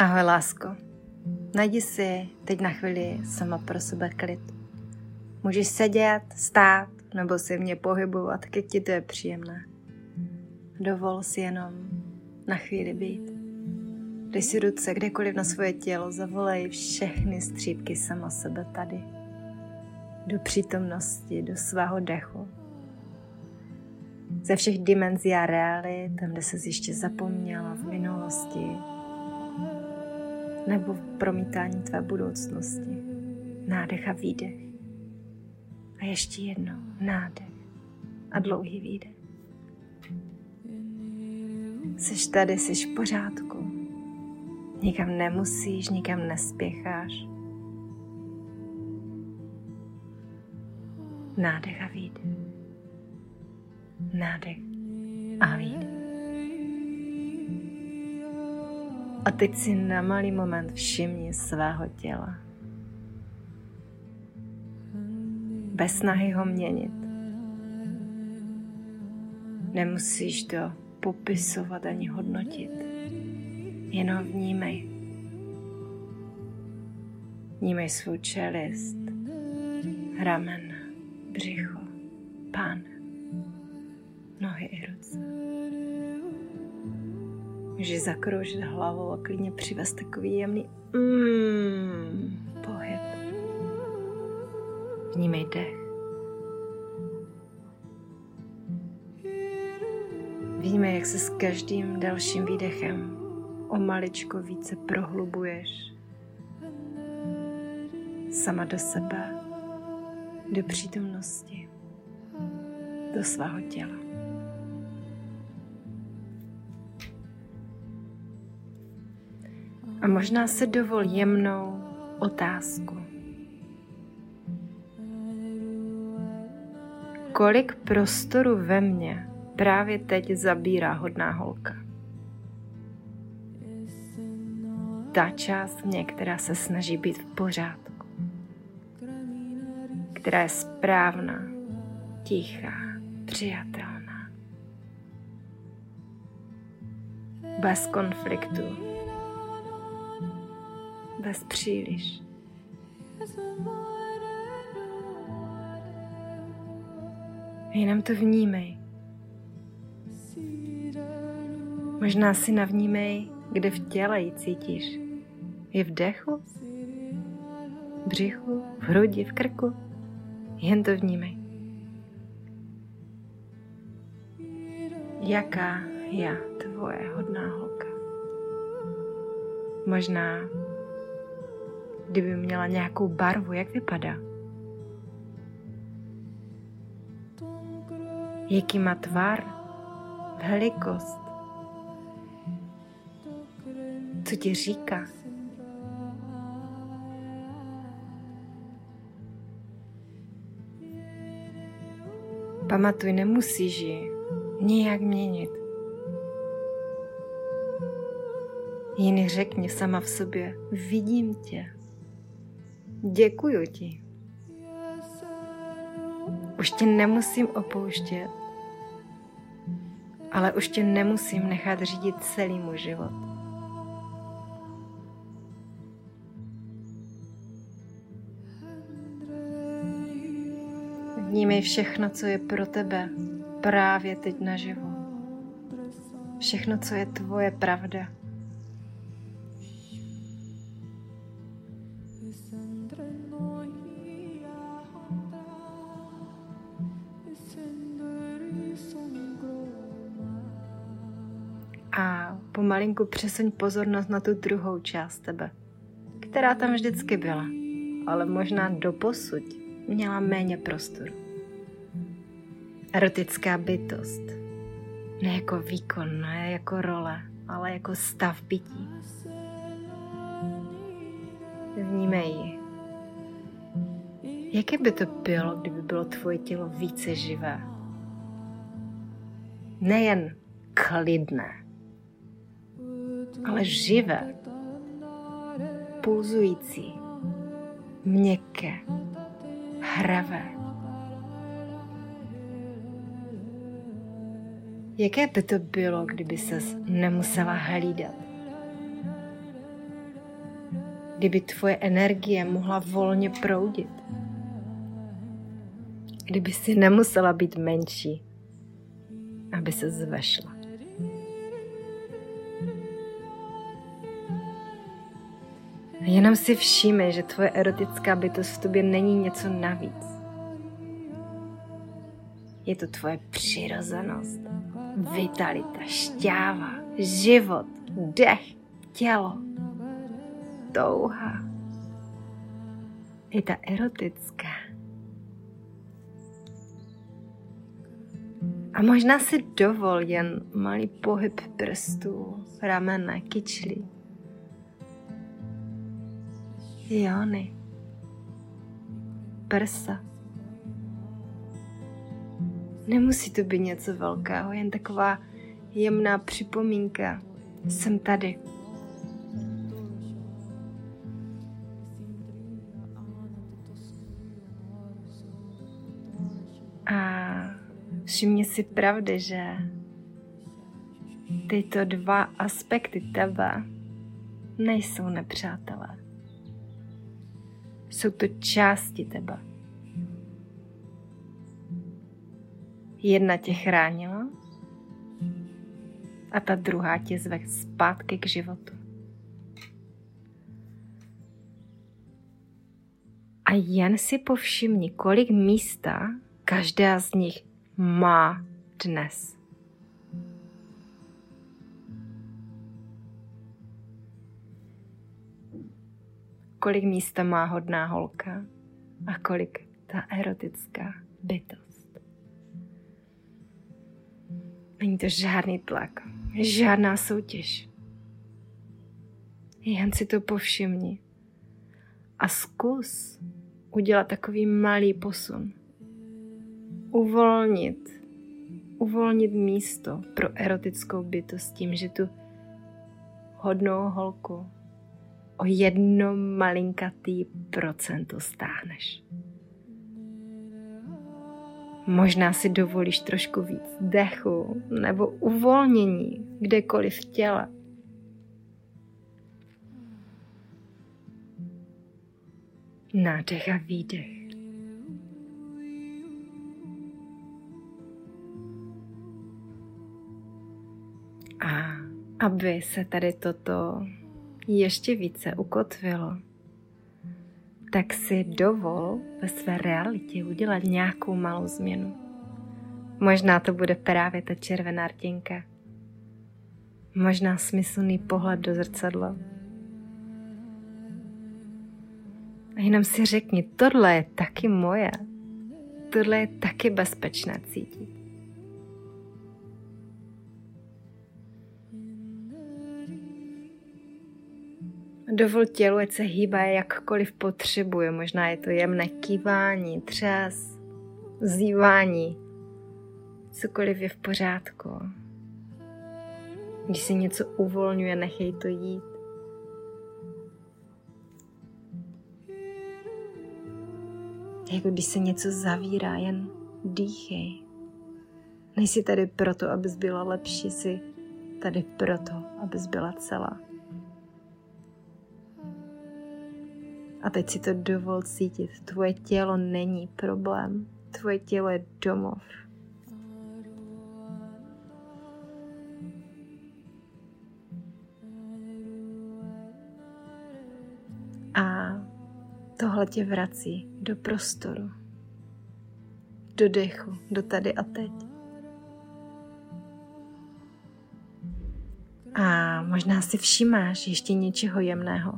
Ahoj, lásko. Najdi si teď na chvíli sama pro sebe klid. Můžeš sedět, stát nebo se mě pohybovat, tak jak ti to je příjemné. Dovol si jenom na chvíli být. Dej si ruce kdekoliv na svoje tělo, zavolej všechny střípky sama sebe tady. Do přítomnosti, do svého dechu. Ze všech dimenzí a realit, tam, kde ses ještě zapomněla v minulosti, nebo v promítání tvé budoucnosti. Nádech a výdech. A ještě jednou nádech a dlouhý výdech. Jsi tady, jsi v pořádku. Nikam nemusíš, nikam nespěcháš. Nádech a výdech. Nádech a výdech. A teď si na malý moment všimni svého těla. Bez snahy ho měnit. Nemusíš to popisovat ani hodnotit. Jenom vnímej. Vnímej svou čelist, ramena, břicho, pánev, nohy i ruce. Můžeš zakroužit hlavou a klidně přivést takový jemný pohyb. Vnímej dech. Vnímej, jak se s každým dalším výdechem o maličko více prohlubuješ. Sama do sebe, do přítomnosti, do svého těla. A možná se dovol jemnou otázku. Kolik prostoru ve mně právě teď zabírá hodná holka? Ta část mě, která se snaží být v pořádku. Která je správná, tichá, přijatelná. Bez konfliktu. Bez příliš. Jenom to vnímej. Možná si navnímej, kde v těle ji cítíš. Je v dechu? V břichu? V hrudi? V krku? Jen to vnímej. Jaká je tvoje hodná holka? Možná, kdyby měla nějakou barvu, jak vypadá? Jaký má tvar? Velikost? Co ti říká? Pamatuj, nemusíš ji nijak měnit. Jen řekni sama v sobě, vidím tě. Děkuju ti. Už tě nemusím opouštět, ale už tě nemusím nechat řídit celý můj život. Vnímej všechno, co je pro tebe právě teď naživo. Všechno, co je tvoje pravda. A pomalinku přesuň pozornost na tu druhou část tebe, která tam vždycky byla, ale možná doposud měla méně prostoru. Erotická bytost. Ne jako výkon, ne jako role, ale jako stav bytí. Vnímej ji. Jaké by to bylo, kdyby bylo tvoje tělo více živé? Nejen klidné, ale živé, pulzující, měkké, hravé. Jaké by to bylo, kdyby ses nemusela hlídat? kdyby tvoje energie mohla volně proudit. Kdyby si nemusela být menší, aby se zvešla. Jenom si všímej, že tvoje erotická bytost v tobě není něco navíc. Je to tvoje přirozenost, vitalita, šťáva, život, dech, tělo, touha. I ta erotická. A možná si dovol jen malý pohyb prstů, ramene, kyčlí. Jóny, prsa. Nemusí to být něco velkého, jen taková jemná připomínka. Jsem tady. A všimni si pravdy, že tyto dva aspekty tebe nejsou nepřátelé. Jsou to části tebe. Jedna tě chránila a ta druhá tě zve zpátky k životu. A jen si povšimni, kolik místa každá z nich má dnes. Kolik místa má hodná holka a kolik ta erotická bytost. Není to žádný tlak, žádná soutěž. Jen si to povšimni a zkus udělat takový malý posun. Uvolnit místo pro erotickou bytost tím, že tu hodnou holku o 1 malinkatý procento stáhneš. Možná si dovolíš trošku víc dechu nebo uvolnění kdekoliv v těle. Nádech a výdech. A aby se tady toto ještě více ukotvilo, tak si dovol ve své realitě udělat nějakou malou změnu. Možná to bude právě ta červená rtěnka. Možná smyslný pohled do zrcadla. A jenom si řekni, tohle je taky moje. Tohle je taky bezpečné cítit. Dovol tělu, ať se hýbá jakkoliv potřebuje. Možná je to jemné kývání, třes, zývání. Cokoliv je v pořádku. Když si něco uvolňuje, nechej to jít. Jako když se něco zavírá, jen dýchej. Nejsi tady proto, abys byla lepší, jsi tady proto, abys byla celá. A teď si to dovol cítit. Tvoje tělo není problém. Tvoje tělo je domov. A tohle tě vrací do prostoru. Do dechu, do tady a teď. A možná si všímáš ještě něčeho jemného.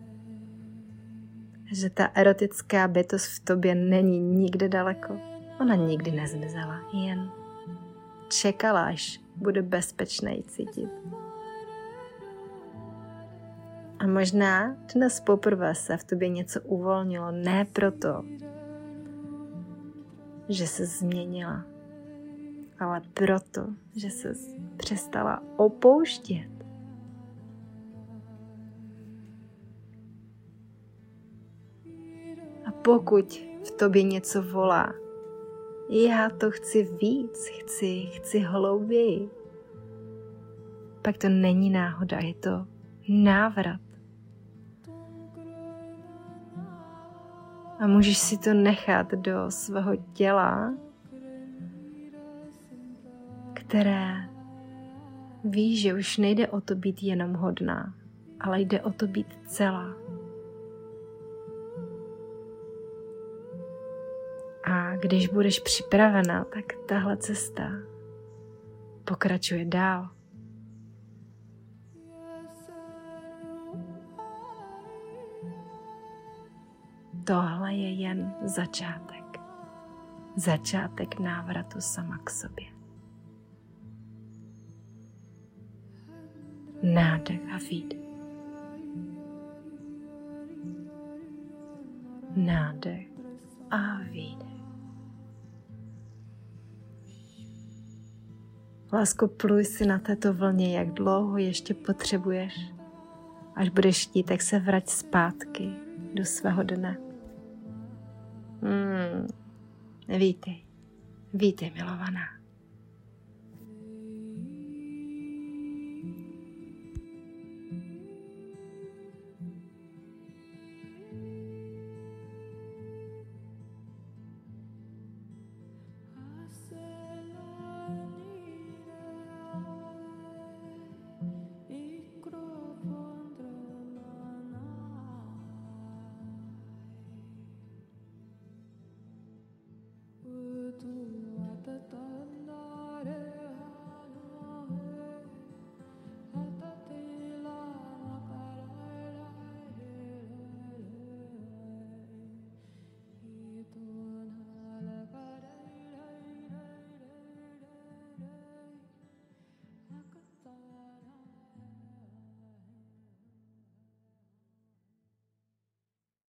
Že ta erotická bytost v tobě není nikde daleko. Ona nikdy nezmizela, jen čekala, až bude bezpečné ji cítit. A možná dnes poprvé se v tobě něco uvolnilo, ne proto, že se změnila, ale proto, že se přestala opouštět. A pokud v tobě něco volá, já to chci víc, chci hlouběji, pak to není náhoda, je to návrat. A můžeš si to nechat do svého těla, které ví, že už nejde o to být jenom hodná, ale jde o to být celá. A když budeš připravena, tak tahle cesta pokračuje dál. Tohle je jen začátek. Začátek návratu sama k sobě. Nádech a výdech. Nádech a výdech. Lásko, pluj si na této vlně, jak dlouho ještě potřebuješ. Až budeš chtít, tak se vrať zpátky do svého dne. Vítej, milovaná.